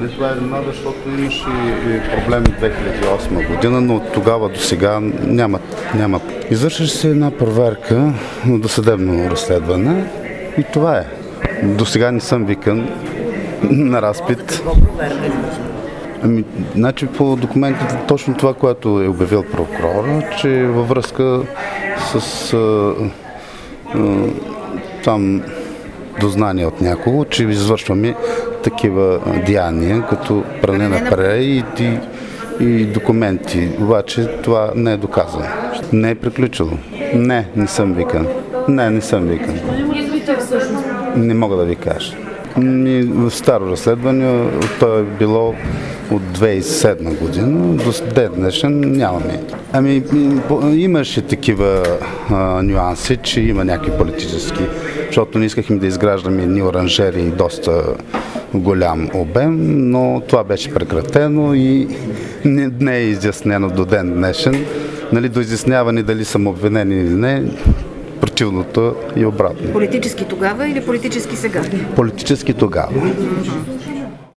Нали, това е изненада, защото имаше и проблеми 2008 година, но от тогава до сега няма. Извърши се една проверка на досъдебно разследване и това е. До сега не съм викан на разпит. Значи по документите точно това, което е обявил прокурора, че във връзка с там дознание от някого, че извършваме такива деяния, като пране на пари и документи. Обаче това не е доказано. Не е приключило. Не съм викан. Не съм викан. Не мога да ви кажа. В старо разследване, то е било от 2007 година, до ден днешен нямаме. Имаше такива нюанси, че има някакви политически, защото не искахме да изграждаме едни оранжери доста голям обем, но това беше прекратено и не е изяснено до ден днешен. Нали, до изясняване дали съм обвинен или не, противното и обратно. Политически тогава или политически сега? Политически тогава.